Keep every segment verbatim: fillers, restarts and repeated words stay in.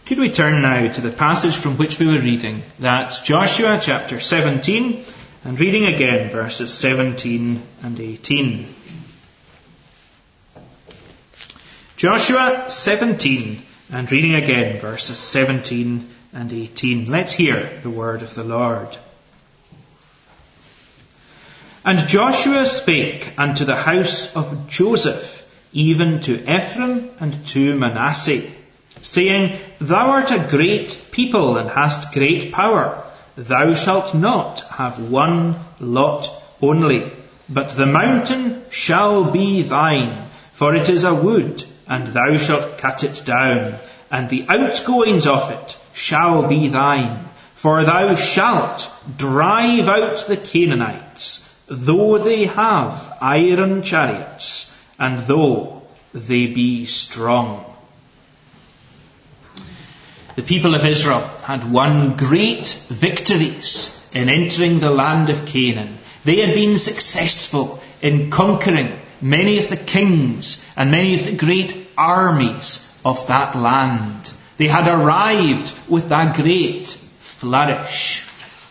Could we turn now to the passage from which we were reading? That's Joshua chapter seventeen, and reading again verses seventeen and eighteen. Joshua seventeen, and reading again verses seventeen and eighteen. Let's hear the word of the Lord. And Joshua spake unto the house of Joseph, even to Ephraim and to Manasseh, saying, Thou art a great people, and hast great power. Thou shalt not have one lot only, but the mountain shall be thine, for it is a wood, and thou shalt cut it down, and the outgoings of it shall be thine, for thou shalt drive out the Canaanites, though they have iron chariots, and though they be strong. The people of Israel had won great victories in entering the land of Canaan. They had been successful in conquering many of the kings and many of the great armies of that land. They had arrived with that great flourish.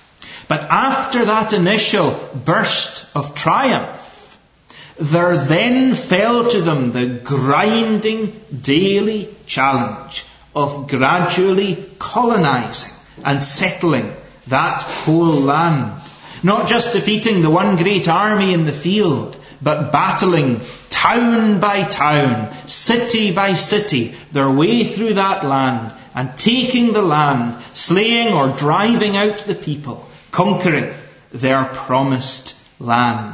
But after that initial burst of triumph, there then fell to them the grinding daily challenge of gradually colonizing and settling that whole land. Not just defeating the one great army in the field, but battling town by town, city by city, their way through that land, and taking the land, slaying or driving out the people, conquering their promised land.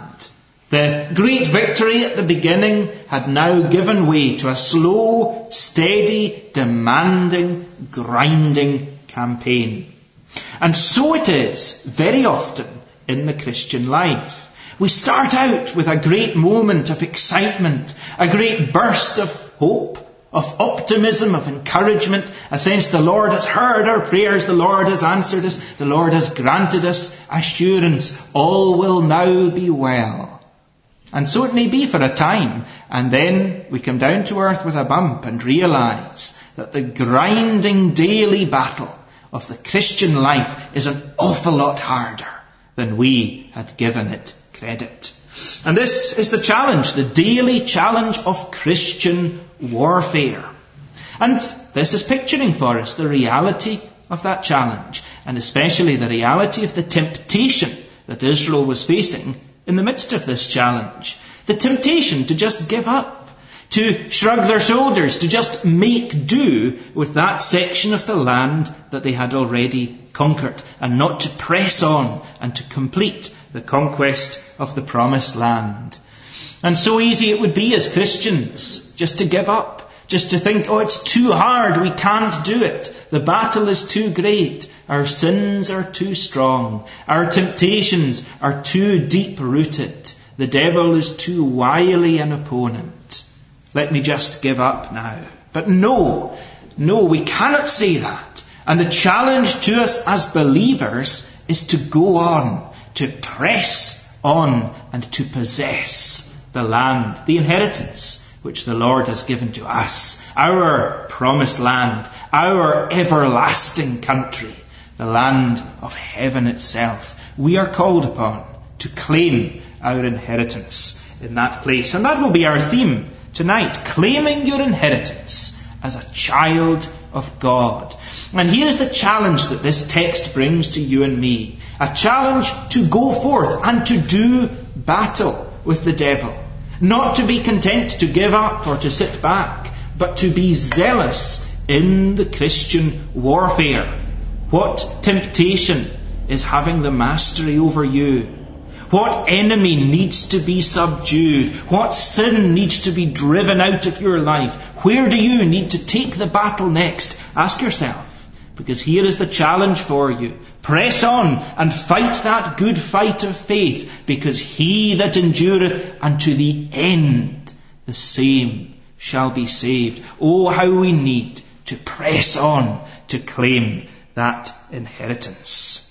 The great victory at the beginning had now given way to a slow, steady, demanding, grinding campaign. And so it is very often in the Christian life. We start out with a great moment of excitement, a great burst of hope, of optimism, of encouragement, a sense the Lord has heard our prayers, the Lord has answered us, the Lord has granted us assurance, all will now be well. And so it may be for a time, and then we come down to earth with a bump and realise that the grinding daily battle of the Christian life is an awful lot harder than we had given it credit. And this is the challenge, the daily challenge of Christian warfare. And this is picturing for us the reality of that challenge, and especially the reality of the temptation that Israel was facing in the midst of this challenge. The temptation to just give up, to shrug their shoulders, to just make do with that section of the land that they had already conquered, and not to press on and to complete the conquest of the promised land. And so easy it would be as Christians just to give up, just to think, oh, it's too hard, we can't do it. The battle is too great. Our sins are too strong. Our temptations are too deep-rooted. The devil is too wily an opponent. Let me just give up now. But no, no, we cannot say that. And the challenge to us as believers is to go on, to press on, and to possess the land, the inheritance which the Lord has given to us, our promised land, our everlasting country, the land of heaven itself. We are called upon to claim our inheritance in that place. And that will be our theme tonight, claiming your inheritance as a child of God. And here is the challenge that this text brings to you and me. A challenge to go forth and to do battle with the devil. Not to be content to give up or to sit back, but to be zealous in the Christian warfare. What temptation is having the mastery over you? What enemy needs to be subdued? What sin needs to be driven out of your life? Where do you need to take the battle next? Ask yourself. Because here is the challenge for you. Press on and fight that good fight of faith, because he that endureth unto the end, the same shall be saved. Oh, how we need to press on to claim that inheritance.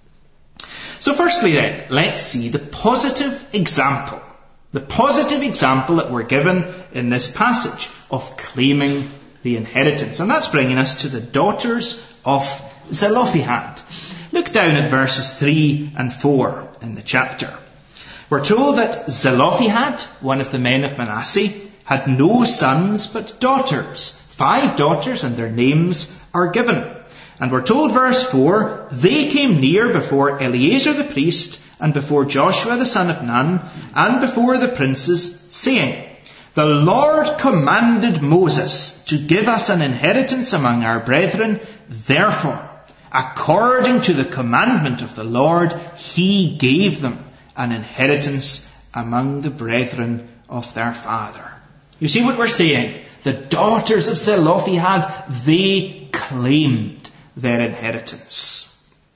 So firstly then, let's see the positive example. The positive example that we're given in this passage of claiming the inheritance. And that's bringing us to the daughters of Zelophehad. Look down at verses three and four in the chapter. We're told that Zelophehad, one of the men of Manasseh, had no sons but daughters. Five daughters, and their names are given. And we're told, verse four, they came near before Eleazar the priest, and before Joshua the son of Nun, and before the princes, saying, the Lord commanded Moses to give us an inheritance among our brethren. Therefore, according to the commandment of the Lord, he gave them an inheritance among the brethren of their father. You see what we're saying? The daughters of Zelophehad, they claimed their inheritance.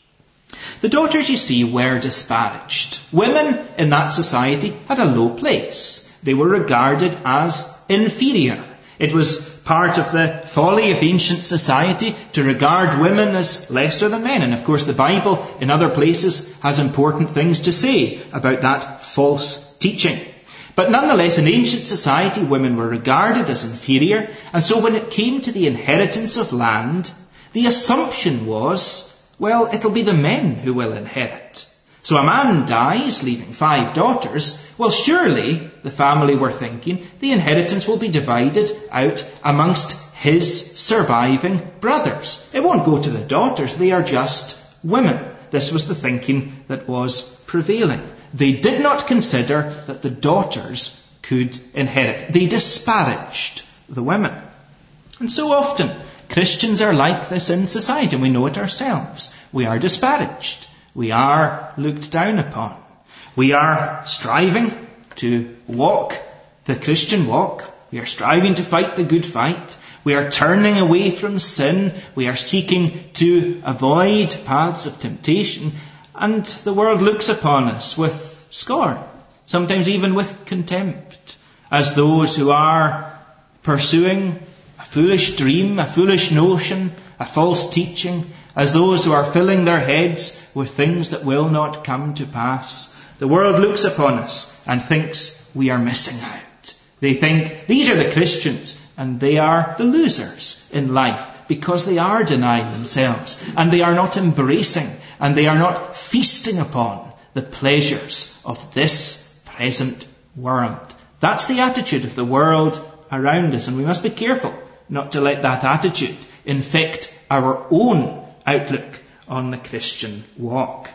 The daughters, you see, were disparaged. Women in that society had a low place. They were regarded as inferior. It was part of the folly of ancient society to regard women as lesser than men. And of course the Bible in other places has important things to say about that false teaching. But nonetheless, in ancient society, women were regarded as inferior. And so when it came to the inheritance of land, the assumption was, well, it'll be the men who will inherit. So a man dies, leaving five daughters. Well, surely, the family were thinking, the inheritance will be divided out amongst his surviving brothers. It won't go to the daughters, they are just women. This was the thinking that was prevailing. They did not consider that the daughters could inherit. They disparaged the women. And so often, Christians are like this in society, and we know it ourselves. We are disparaged. We are looked down upon. We are striving to walk the Christian walk. We are striving to fight the good fight. We are turning away from sin. We are seeking to avoid paths of temptation. And the world looks upon us with scorn, sometimes even with contempt, as those who are pursuing a foolish dream, a foolish notion, a false teaching, as those who are filling their heads with things that will not come to pass. The world looks upon us and thinks we are missing out. They think these are the Christians and they are the losers in life because they are denying themselves and they are not embracing and they are not feasting upon the pleasures of this present world. That's the attitude of the world around us, and we must be careful not to let that attitude infect our own outlook on the Christian walk.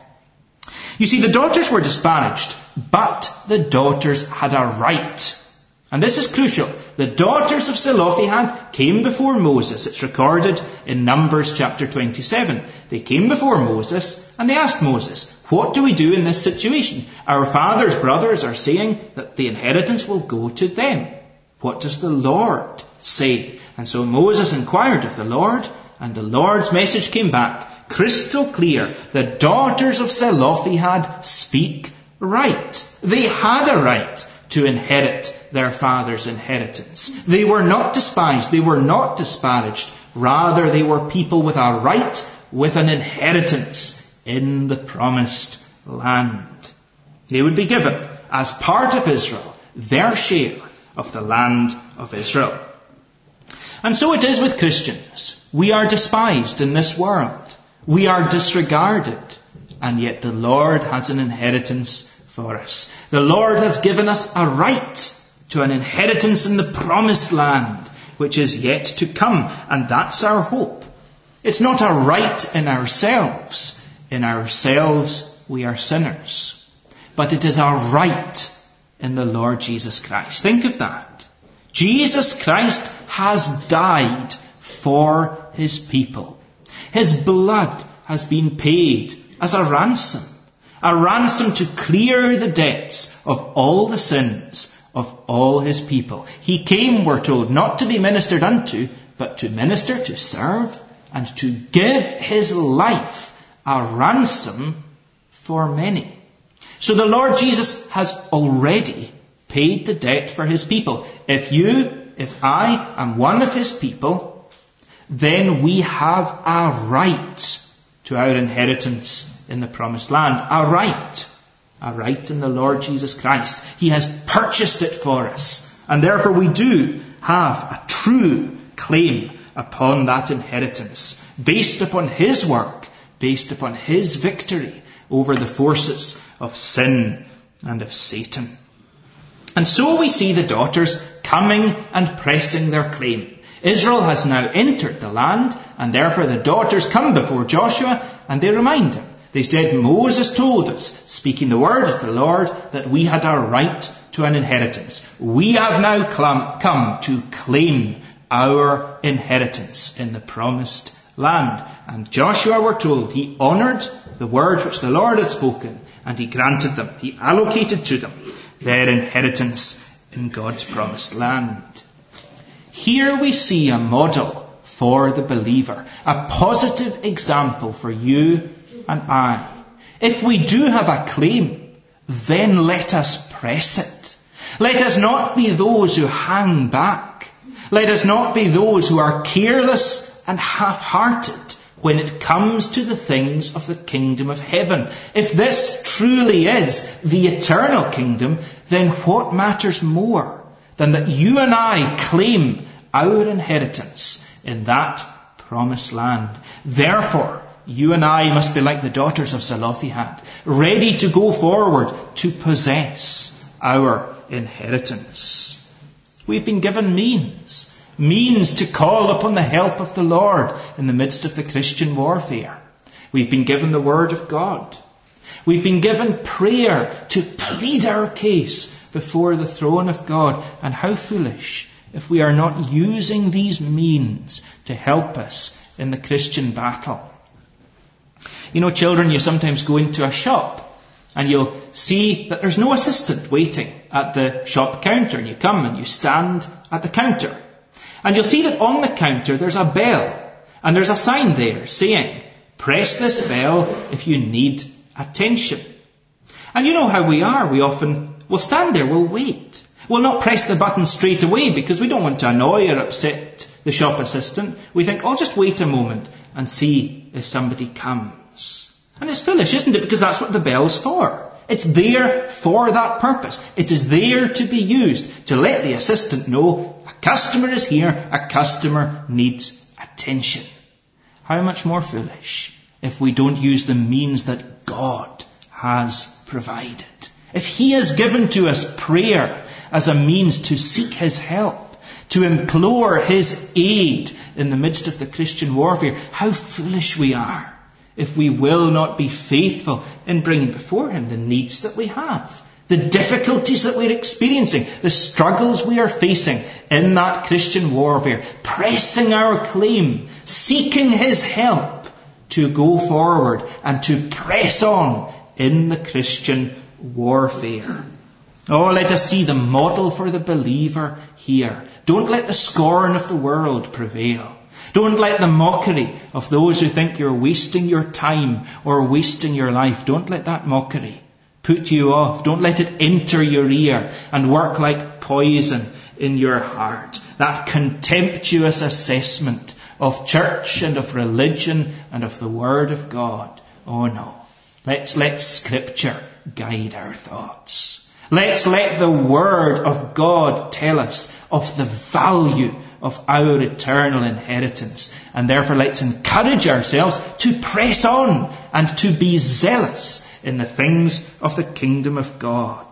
You see, the daughters were disparaged, but the daughters had a right. And this is crucial. The daughters of Zelophehad came before Moses. It's recorded in Numbers chapter twenty-seven. They came before Moses and they asked Moses, what do we do in this situation? Our father's brothers are saying that the inheritance will go to them. What does the Lord say? And so Moses inquired of the Lord, and the Lord's message came back, crystal clear. The daughters of Zelophehad speak right. They had a right to inherit their father's inheritance. They were not despised. They were not disparaged. Rather, they were people with a right, with an inheritance in the promised land. They would be given, as part of Israel, their share of the land of Israel. And so it is with Christians. We are despised in this world. We are disregarded. And yet the Lord has an inheritance for us. The Lord has given us a right to an inheritance in the promised land, which is yet to come. And that's our hope. It's not a right in ourselves. In ourselves, we are sinners. But it is our right in the Lord Jesus Christ. Think of that. Jesus Christ has died for his people. His blood has been paid as a ransom. A ransom to clear the debts of all the sins of all his people. He came, we're told, not to be ministered unto, but to minister, to serve, and to give his life a ransom for many. So the Lord Jesus has already paid the debt for his people. If you, if I am one of his people, then we have a right to our inheritance in the promised land. A right. A right in the Lord Jesus Christ. He has purchased it for us. And therefore we do have a true claim upon that inheritance, based upon his work, based upon his victory over the forces of sin and of Satan. And so we see the daughters coming and pressing their claim. Israel has now entered the land, and therefore the daughters come before Joshua and they remind him. They said, Moses told us, speaking the word of the Lord, that we had a right to an inheritance. We have now come to claim our inheritance in the promised land. And Joshua, we're told, he honoured the word which the Lord had spoken, and he granted them, he allocated to them their inheritance in God's promised land. Here we see a model for the believer, a positive example for you and I. If we do have a claim, then let us press it. Let us not be those who hang back. Let us not be those who are careless and half-hearted when it comes to the things of the kingdom of heaven. If this truly is the eternal kingdom, then what matters more than that you and I claim our inheritance in that promised land? Therefore, you and I must be like the daughters of Zelophehad, ready to go forward to possess our inheritance. We've been given means, means to call upon the help of the Lord in the midst of the Christian warfare. We've been given the Word of God. We've been given prayer to plead our case before the throne of God. And how foolish if we are not using these means to help us in the Christian battle. You know, children, you sometimes go into a shop and you'll see that there's no assistant waiting at the shop counter. And you come and you stand at the counter. And you'll see that on the counter there's a bell. And there's a sign there saying, press this bell if you need attention. And you know how we are. We often will stand there, we'll wait. We'll not press the button straight away because we don't want to annoy or upset the shop assistant. We think, I'll just wait a moment and see if somebody comes. And it's foolish, isn't it? Because that's what the bell's for. It's there for that purpose. It is there to be used to let the assistant know a customer is here, a customer needs attention. How much more foolish if we don't use the means that God has provided. If He has given to us prayer as a means to seek His help, to implore His aid in the midst of the Christian warfare, how foolish we are if we will not be faithful in bringing before Him the needs that we have, the difficulties that we're experiencing, the struggles we are facing in that Christian warfare, pressing our claim, seeking His help to go forward and to press on in the Christian warfare. Oh, let us see the model for the believer here. Don't let the scorn of the world prevail. Don't let the mockery of those who think you're wasting your time or wasting your life. Don't let that mockery put you off. Don't let it enter your ear and work like poison in your heart. That contemptuous assessment of church and of religion and of the Word of God. Oh no. Let's let Scripture guide our thoughts. Let's let the Word of God tell us of the value of our eternal inheritance. And therefore let's encourage ourselves to press on and to be zealous in the things of the kingdom of God.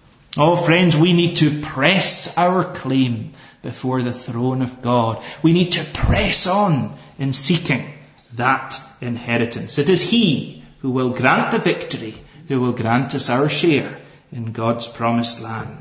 Oh friends, we need to press our claim before the throne of God. We need to press on in seeking that inheritance. It is He who will grant the victory, who will grant us our share in God's promised land.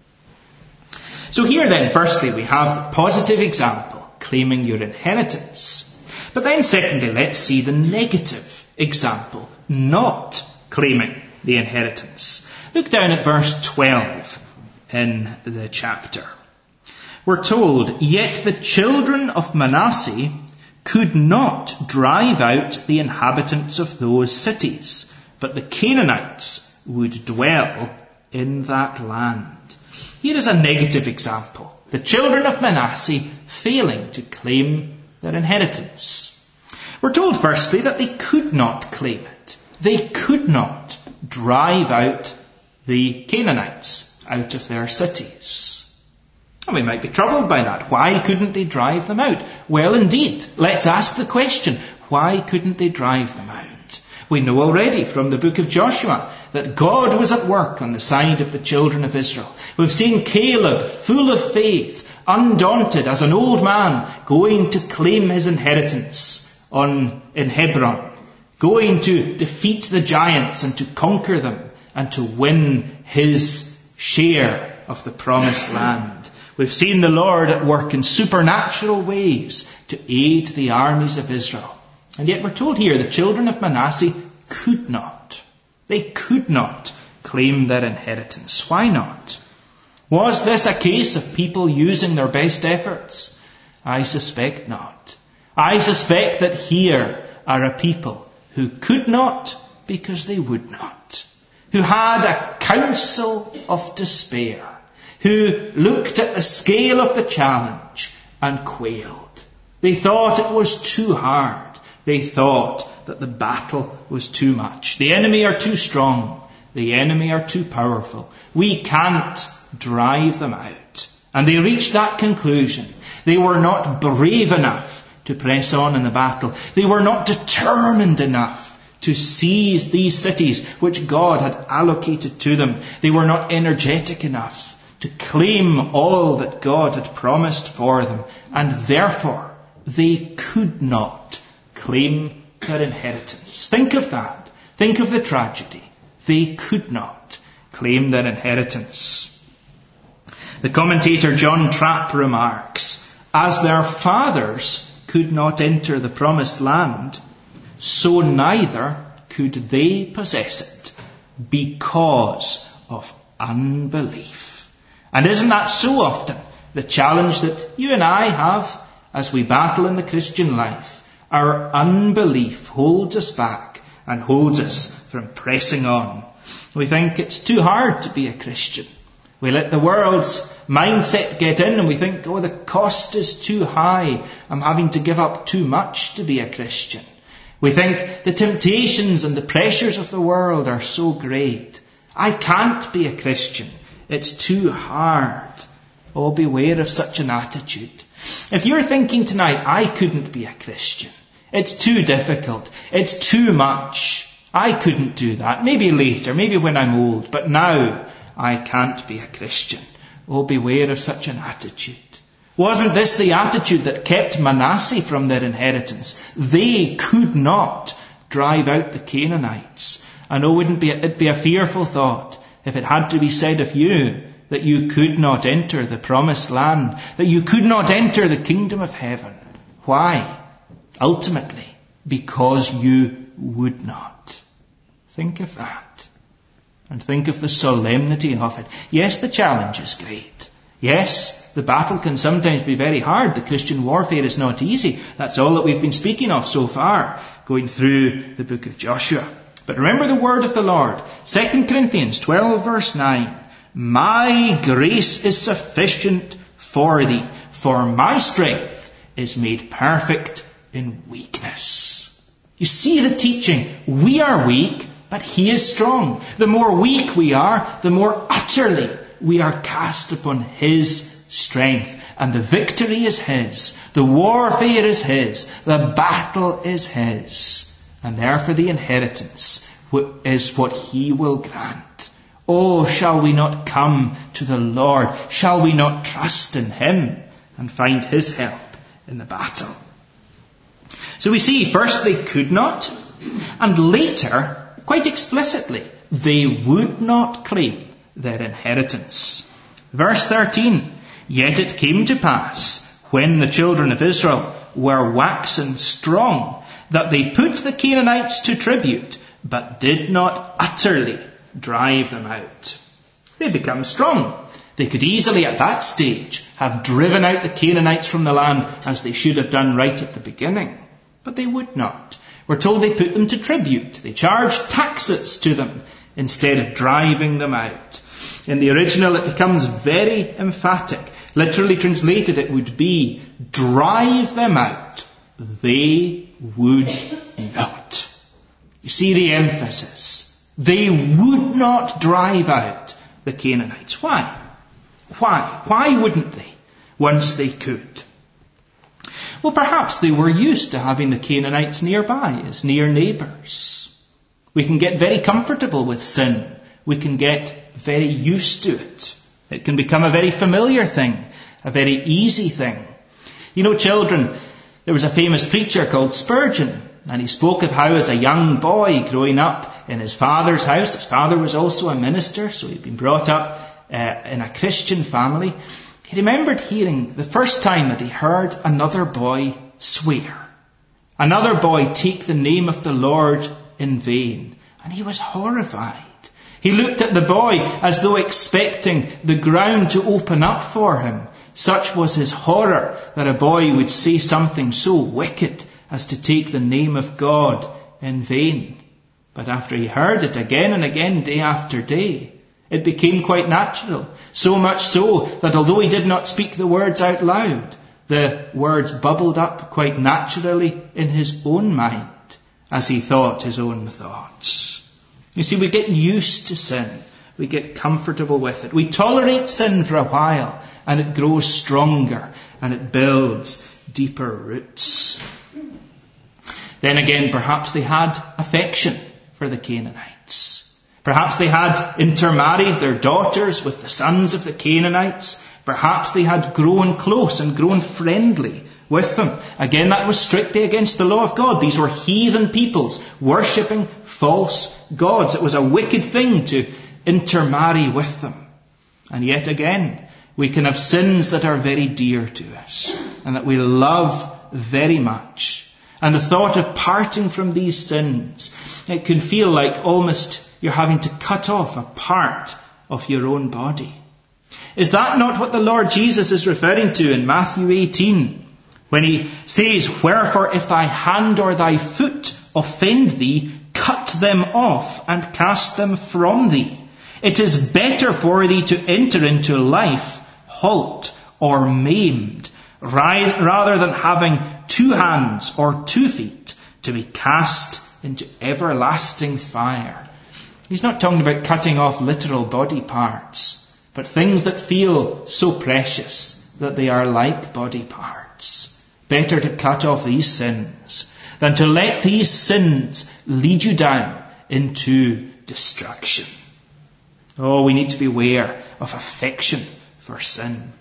So here then, firstly, we have the positive example, claiming your inheritance. But then secondly, let's see the negative example, not claiming the inheritance. Look down at verse twelve in the chapter. We're told, yet the children of Manasseh could not drive out the inhabitants of those cities, but the Canaanites would dwell in that land. Here is a negative example. The children of Manasseh failing to claim their inheritance. We're told firstly that they could not claim it. They could not drive out the Canaanites out of their cities. And we might be troubled by that. Why couldn't they drive them out? Well, indeed, let's ask the question, why couldn't they drive them out? We know already from the book of Joshua that God was at work on the side of the children of Israel. We've seen Caleb, full of faith, undaunted as an old man, going to claim his inheritance on in Hebron, going to defeat the giants and to conquer them and to win his share of the promised land. We've seen the Lord at work in supernatural ways to aid the armies of Israel. And yet we're told here the children of Manasseh could not. They could not claim their inheritance. Why not? Was this a case of people using their best efforts? I suspect not. I suspect that here are a people who could not because they would not, who had a counsel of despair, who looked at the scale of the challenge and quailed. They thought it was too hard. They thought that the battle was too much. The enemy are too strong. The enemy are too powerful. We can't drive them out. And they reached that conclusion. They were not brave enough to press on in the battle. They were not determined enough to seize these cities which God had allocated to them. They were not energetic enough to claim all that God had promised for them. And therefore, they could not claim their inheritance. Think of that. Think of the tragedy. They could not claim their inheritance. The commentator John Trapp remarks, as their fathers could not enter the promised land, so neither could they possess it because of unbelief. And isn't that so often the challenge that you and I have as we battle in the Christian life? Our unbelief holds us back and holds us from pressing on. We think it's too hard to be a Christian. We let the world's mindset get in and we think, oh, the cost is too high. I'm having to give up too much to be a Christian. We think the temptations and the pressures of the world are so great. I can't be a Christian. It's too hard. Oh, beware of such an attitude. If you're thinking tonight, I couldn't be a Christian. It's too difficult. It's too much. I couldn't do that. Maybe later, maybe when I'm old, but now I can't be a Christian. Oh, beware of such an attitude. Wasn't this the attitude that kept Manasseh from their inheritance? They could not drive out the Canaanites. I know wouldn't be, it'd be a fearful thought if it had to be said of you that you could not enter the promised land, that you could not enter the kingdom of heaven. Why? Ultimately, because you would not. Think of that. And think of the solemnity of it. Yes, the challenge is great. Yes, the battle can sometimes be very hard. The Christian warfare is not easy. That's all that we've been speaking of so far, going through the book of Joshua. But remember the word of the Lord. Second Corinthians twelve verse nine. My grace is sufficient for thee, for my strength is made perfect in weakness. You see the teaching. We are weak, but he is strong. The more weak we are, the more utterly we are cast upon his strength. And the victory is his. The warfare is his. The battle is his. And therefore the inheritance is what he will grant. Oh, shall we not come to the Lord? Shall we not trust in him and find his help in the battle? So we see, first they could not, and later, quite explicitly, they would not claim their inheritance. Verse thirteen, yet it came to pass, when the children of Israel were waxen strong, that they put the Canaanites to tribute, but did not utterly drive them out. They become strong. They could easily at that stage have driven out the Canaanites from the land as they should have done right at the beginning. But they would not. We're told they put them to tribute. They charged taxes to them instead of driving them out. In the original it becomes very emphatic. Literally translated it would be, drive them out. They would not. You see the emphasis. They would not drive out the Canaanites. Why? Why? Why wouldn't they? once they could. Well, perhaps they were used to having the Canaanites nearby as near neighbours. We can get very comfortable with sin. We can get very used to it. It can become a very familiar thing, a very easy thing. You know, children, there was a famous preacher called Spurgeon, and he spoke of how as a young boy growing up in his father's house, his father was also a minister, so he'd been brought up uh, in a Christian family. He remembered hearing the first time that he heard another boy swear, another boy take the name of the Lord in vain, and he was horrified. He looked at the boy as though expecting the ground to open up for him. Such was his horror that a boy would say something so wicked as to take the name of God in vain. But after he heard it again and again, day after day, it became quite natural. So much so that although he did not speak the words out loud, the words bubbled up quite naturally in his own mind as he thought his own thoughts. You see, we get used to sin. We get comfortable with it. We tolerate sin for a while, and it grows stronger, and it builds deeper roots. Then again, perhaps they had affection for the Canaanites. Perhaps they had intermarried their daughters with the sons of the Canaanites. Perhaps they had grown close and grown friendly with them. Again, that was strictly against the law of God. These were heathen peoples worshipping false gods. It was a wicked thing to intermarry with them. And yet again, we can have sins that are very dear to us and that we love very much. And the thought of parting from these sins, it can feel like almost you're having to cut off a part of your own body. Is that not what the Lord Jesus is referring to in Matthew eighteen? When he says, "Wherefore if thy hand or thy foot offend thee, cut them off and cast them from thee. It is better for thee to enter into life halt or maimed, rather than having two hands or two feet to be cast into everlasting fire." He's not talking about cutting off literal body parts, but things that feel so precious that they are like body parts. Better to cut off these sins than to let these sins lead you down into destruction. Oh, we need to be aware of affection for sin.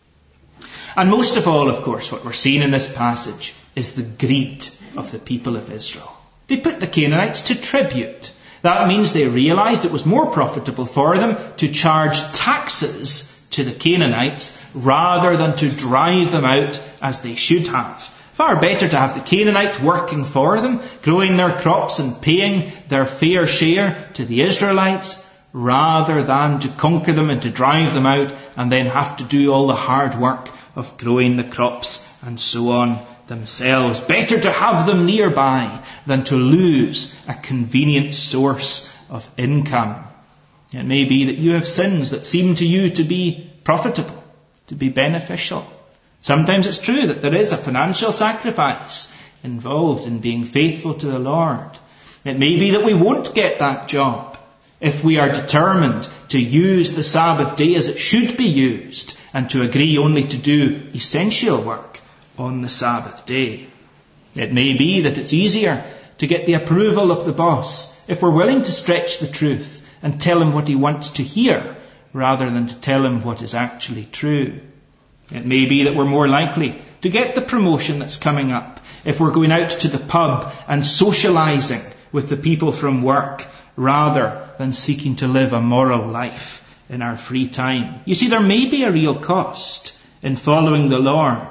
And most of all, of course, what we're seeing in this passage is the greed of the people of Israel. They put the Canaanites to tribute. That means they realized it was more profitable for them to charge taxes to the Canaanites rather than to drive them out as they should have. Far better to have the Canaanites working for them, growing their crops and paying their fair share to the Israelites, rather than to conquer them and to drive them out and then have to do all the hard work of growing the crops and so on themselves. Better to have them nearby than to lose a convenient source of income. It may be that you have sins that seem to you to be profitable, to be beneficial. Sometimes it's true that there is a financial sacrifice involved in being faithful to the Lord. It may be that we won't get that job if we are determined to use the Sabbath day as it should be used and to agree only to do essential work on the Sabbath day. It may be that it's easier to get the approval of the boss if we're willing to stretch the truth and tell him what he wants to hear rather than to tell him what is actually true. It may be that we're more likely to get the promotion that's coming up if we're going out to the pub and socializing with the people from work rather than seeking to live a moral life in our free time. You see, there may be a real cost in following the Lord,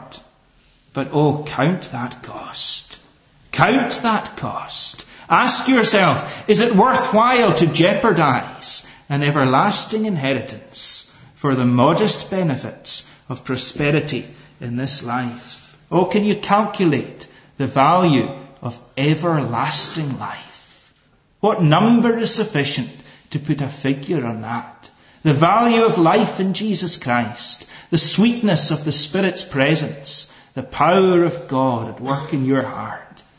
but oh, count that cost. Count that cost. Ask yourself, is it worthwhile to jeopardize an everlasting inheritance for the modest benefits of prosperity in this life? Or can you calculate the value of everlasting life? What number is sufficient to put a figure on that? The value of life in Jesus Christ, the sweetness of the Spirit's presence, the power of God at work in your heart.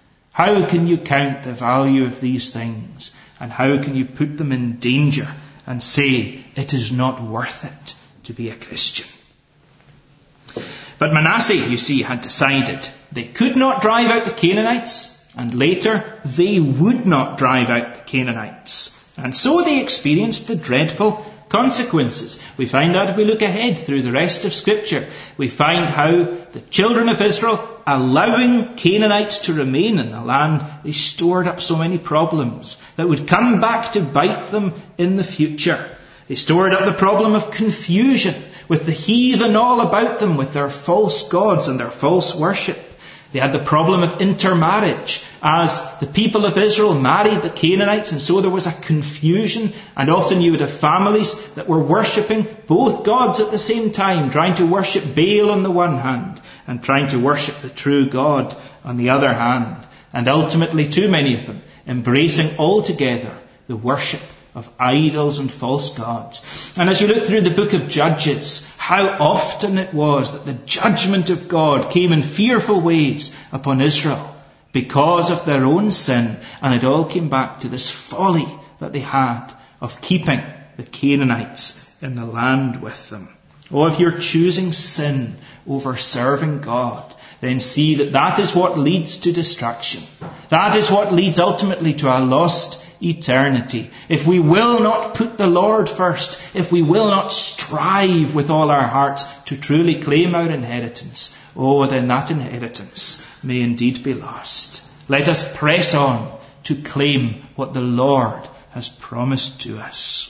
How can you count the value of these things? And how can you put them in danger and say it is not worth it to be a Christian? But Manasseh, you see, had decided they could not drive out the Canaanites, and later they would not drive out the Canaanites. And so they experienced the dreadful consequences. We find that if we look ahead through the rest of Scripture. We find how the children of Israel, allowing Canaanites to remain in the land, they stored up so many problems that would come back to bite them in the future. They stored up the problem of confusion with the heathen all about them, with their false gods and their false worship. They had the problem of intermarriage, as the people of Israel married the Canaanites, and so there was a confusion, and often you would have families that were worshipping both gods at the same time, trying to worship Baal on the one hand and trying to worship the true God on the other hand, and ultimately too many of them embracing altogether the worship of idols and false gods. And as you look through the book of Judges, how often it was that the judgment of God came in fearful ways upon Israel because of their own sin, and it all came back to this folly that they had of keeping the Canaanites in the land with them. Oh, if you're choosing sin over serving God, then see that that is what leads to destruction. That is what leads ultimately to a lost eternity. If we will not put the Lord first, if we will not strive with all our hearts to truly claim our inheritance, oh, then that inheritance may indeed be lost. Let us press on to claim what the Lord has promised to us.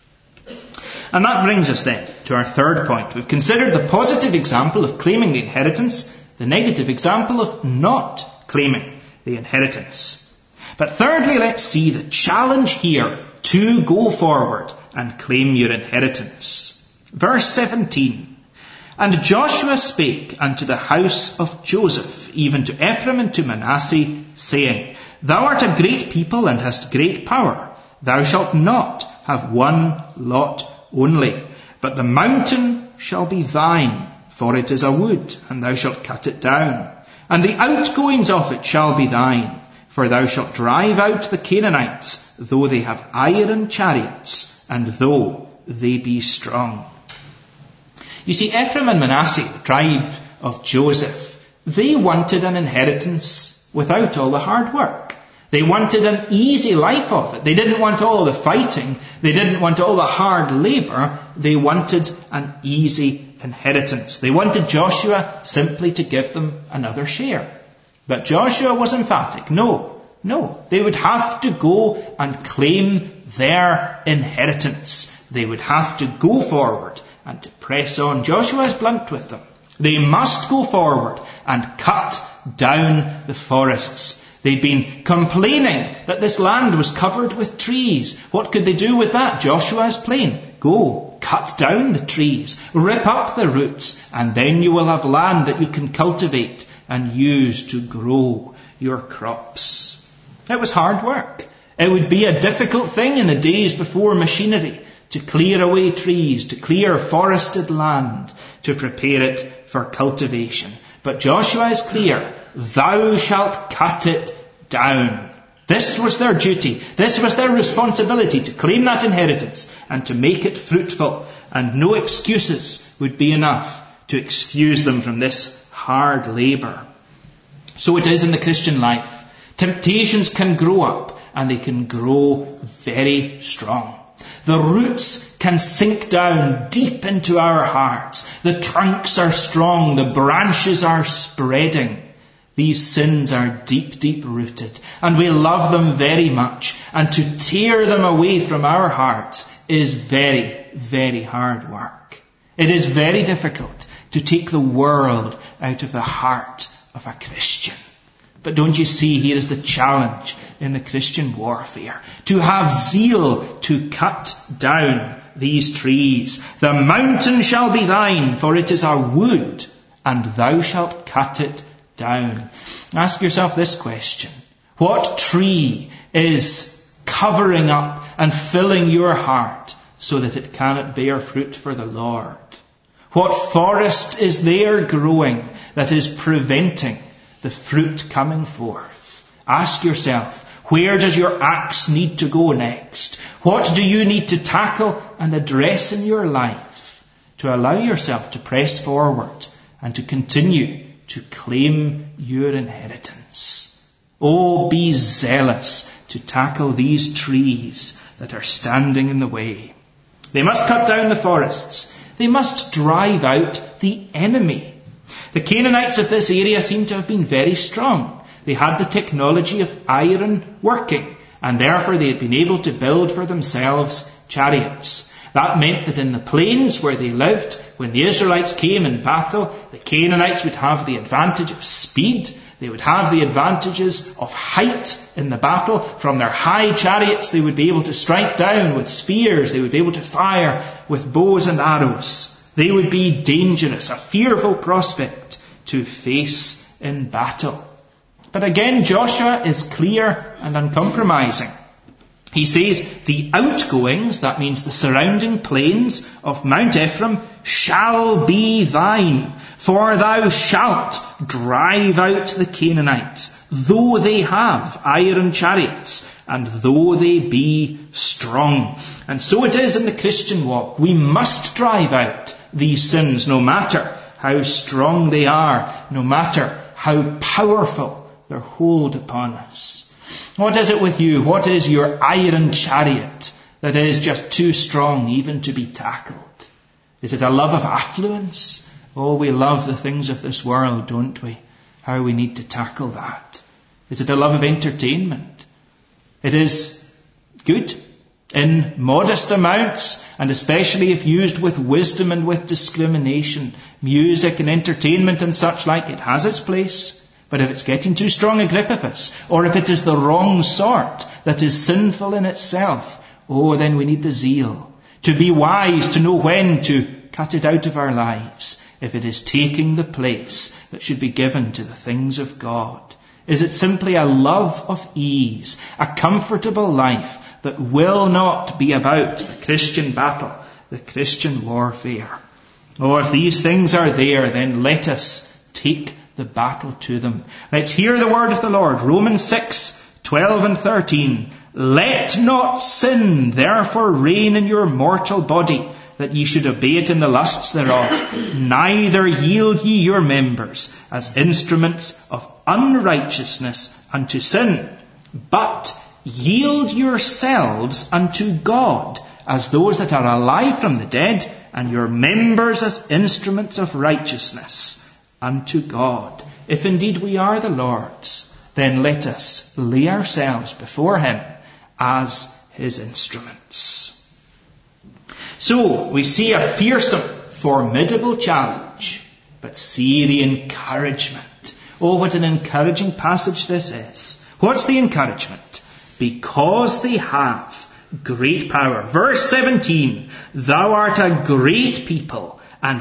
And that brings us then to our third point. We've considered the positive example of claiming the inheritance, the negative example of not claiming the inheritance. But thirdly, let's see the challenge here to go forward and claim your inheritance. Verse seventeen. And Joshua spake unto the house of Joseph, even to Ephraim and to Manasseh, saying, Thou art a great people and hast great power. Thou shalt not have one lot only, but the mountain shall be thine, for it is a wood, and thou shalt cut it down. And the outgoings of it shall be thine, for thou shalt drive out the Canaanites, though they have iron chariots, and though they be strong. You see, Ephraim and Manasseh, the tribe of Joseph, they wanted an inheritance without all the hard work. They wanted an easy life of it. They didn't want all the fighting. They didn't want all the hard labour. They wanted an easy inheritance. They wanted Joshua simply to give them another share. But Joshua was emphatic. No, no. They would have to go and claim their inheritance. They would have to go forward and to press on. Joshua is blunt with them. They must go forward and cut down the forests. They'd been complaining that this land was covered with trees. What could they do with that? Joshua is plain. Go, cut down the trees, rip up the roots, and then you will have land that you can cultivate and use to grow your crops. It was hard work. It would be a difficult thing in the days before machinery to clear away trees, to clear forested land, to prepare it for cultivation. But Joshua is clear, thou shalt cut it down. This was their duty. This was their responsibility, to claim that inheritance and to make it fruitful. And no excuses would be enough to excuse them from this hard labour. So it is in the Christian life. Temptations can grow up, and they can grow very strong. The roots can sink down deep into our hearts. The trunks are strong. The branches are spreading. These sins are deep, deep rooted, and we love them very much. And to tear them away from our hearts is very, very hard work. It is very difficult to take the world out of the heart of a Christian. But don't you see, here is the challenge in the Christian warfare. To have zeal to cut down these trees. The mountain shall be thine, for it is a wood, and thou shalt cut it down. Ask yourself this question. What tree is covering up and filling your heart so that it cannot bear fruit for the Lord? What forest is there growing that is preventing the fruit coming forth? Ask yourself, where does your axe need to go next? What do you need to tackle and address in your life to allow yourself to press forward and to continue to claim your inheritance. Oh, be zealous to tackle these trees that are standing in the way. They must cut down the forests. They must drive out the enemy. The Canaanites of this area seem to have been very strong. They had the technology of iron working, and therefore they had been able to build for themselves chariots. That meant that in the plains where they lived, when the Israelites came in battle, the Canaanites would have the advantage of speed. They would have the advantages of height in the battle. From their high chariots, they would be able to strike down with spears. They would be able to fire with bows and arrows. They would be dangerous, a fearful prospect to face in battle. But again, Joshua is clear and uncompromising. He says, the outgoings, that means the surrounding plains of Mount Ephraim, shall be thine, for thou shalt drive out the Canaanites, though they have iron chariots, and though they be strong. And so it is in the Christian walk. We must drive out these sins, no matter how strong they are, no matter how powerful their hold upon us. What is it with you? What is your iron chariot that is just too strong even to be tackled? Is it a love of affluence? Oh, we love the things of this world, don't we? How we need to tackle that. Is it a love of entertainment? It is good in modest amounts, and especially if used with wisdom and with discrimination. Music and entertainment and such like, it has its place. But if it's getting too strong a grip of us, or if it is the wrong sort that is sinful in itself, oh, then we need the zeal to be wise, to know when to cut it out of our lives if it is taking the place that should be given to the things of God. Is it simply a love of ease, a comfortable life that will not be about the Christian battle, the Christian warfare? Oh, if these things are there, then let us take the battle to them. Let's hear the word of the Lord. Romans six, twelve and thirteen. Let not sin therefore reign in your mortal body, that ye should obey it in the lusts thereof. Neither yield ye your members as instruments of unrighteousness unto sin, but yield yourselves unto God as those that are alive from the dead, and your members as instruments of righteousness unto God. If indeed we are the Lord's, then let us lay ourselves before him as his instruments. So we see a fearsome, formidable challenge, but see the encouragement. Oh, what an encouraging passage this is. What's the encouragement? Because they have great power. Verse seventeen, thou art a great people and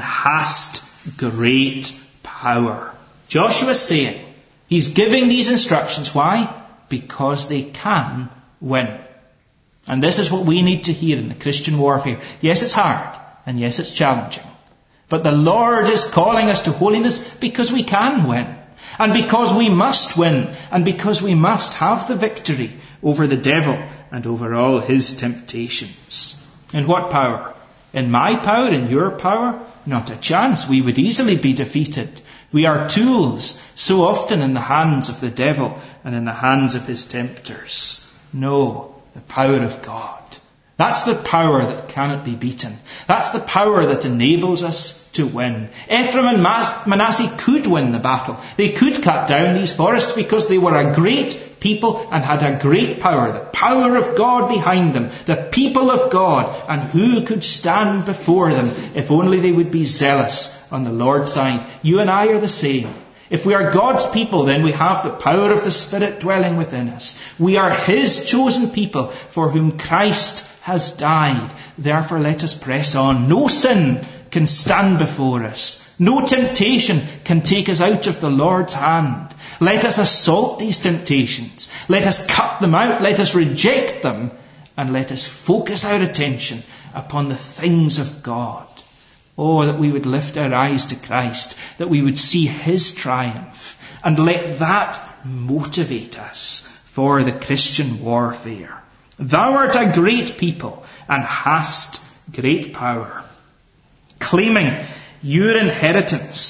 hast great power. Joshua's saying, he's giving these instructions. Why? Because they can win. And this is what we need to hear in the Christian warfare. Yes, it's hard, and yes, it's challenging. But the Lord is calling us to holiness because we can win, and because we must win, and because we must have the victory over the devil and over all his temptations. In what power? In my power, in your power? Not a chance. We would easily be defeated. We are tools so often in the hands of the devil and in the hands of his tempters. No, the power of God. That's the power that cannot be beaten. That's the power that enables us to win. Ephraim and Manasseh could win the battle. They could cut down these forests because they were a great people and had a great power. The power of God behind them. The people of God. And who could stand before them if only they would be zealous on the Lord's side? You and I are the same. If we are God's people, then we have the power of the Spirit dwelling within us. We are his chosen people for whom Christ has died. Therefore let us press on. No sin can stand before us. No temptation can take us out of the Lord's hand. Let us assault these temptations. Let us cut them out. Let us reject them. And let us focus our attention upon the things of God. Oh, that we would lift our eyes to Christ, that we would see his triumph, and let that motivate us for the Christian warfare. Thou art a great people and hast great power. Claiming your inheritance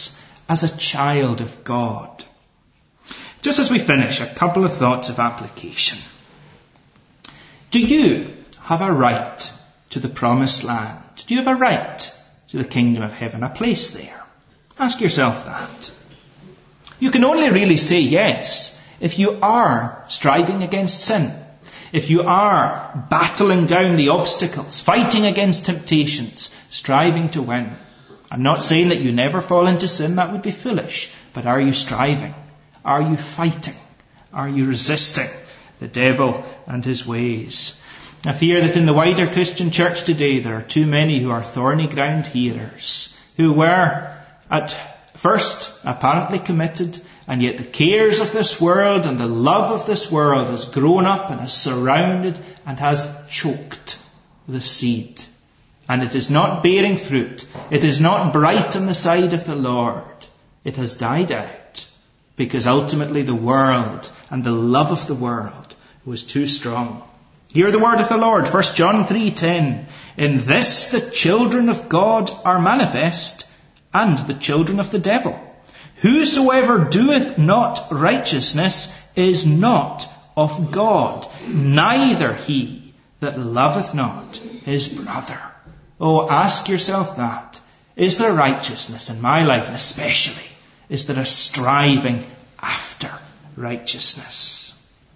as a child of God. Just as we finish, a couple of thoughts of application. Do you have a right to the promised land? Do you have a right to the kingdom of heaven, a place there? Ask yourself that. You can only really say yes if you are striving against sin, if you are battling down the obstacles, fighting against temptations, striving to win. I'm not saying that you never fall into sin, that would be foolish, but are you striving? Are you fighting? Are you resisting the devil and his ways? I fear that in the wider Christian church today there are too many who are thorny ground hearers, who were at first apparently committed, and yet the cares of this world and the love of this world has grown up and has surrounded and has choked the seed. And it is not bearing fruit. It is not bright on the side of the Lord. It has died out because ultimately the world and the love of the world was too strong. Hear the word of the Lord, First John three ten. In this the children of God are manifest, and the children of the devil. Whosoever doeth not righteousness is not of God, neither he that loveth not his brother. Oh, ask yourself that. Is there righteousness in my life? And especially, is there a striving after righteousness?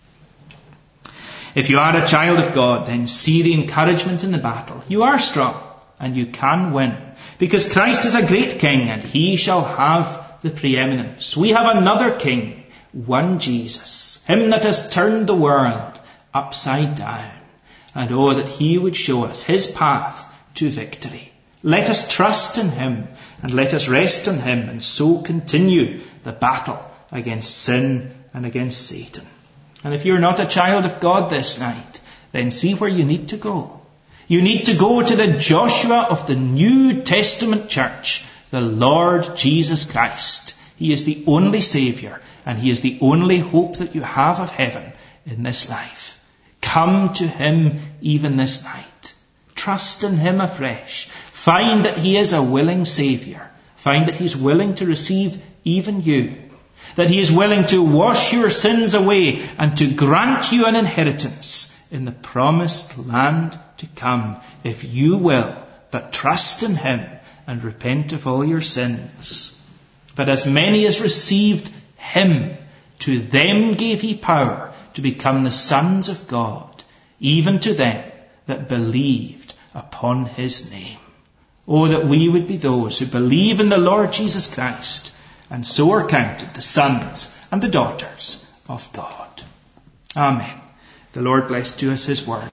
If you are a child of God, then see the encouragement in the battle. You are strong and you can win, because Christ is a great king and he shall have the preeminence. We have another king, one Jesus, him that has turned the world upside down. And oh, that he would show us his path to victory. Let us trust in him and let us rest on him, and so continue the battle against sin and against Satan. And if you're not a child of God this night, then see where you need to go. You need to go to the Joshua of the New Testament church, the Lord Jesus Christ. He is the only Saviour, and he is the only hope that you have of heaven in this life. Come to him even this night. Trust in him afresh. Find that he is a willing Saviour. Find that he's willing to receive even you. That he is willing to wash your sins away and to grant you an inheritance in the promised land to come, if you will but trust in him and repent of all your sins. But as many as received him, to them gave he power to become the sons of God, even to them that believed upon his name. Oh, that we would be those who believe in the Lord Jesus Christ, and so are counted the sons and the daughters of God. Amen. The Lord bless to us his word.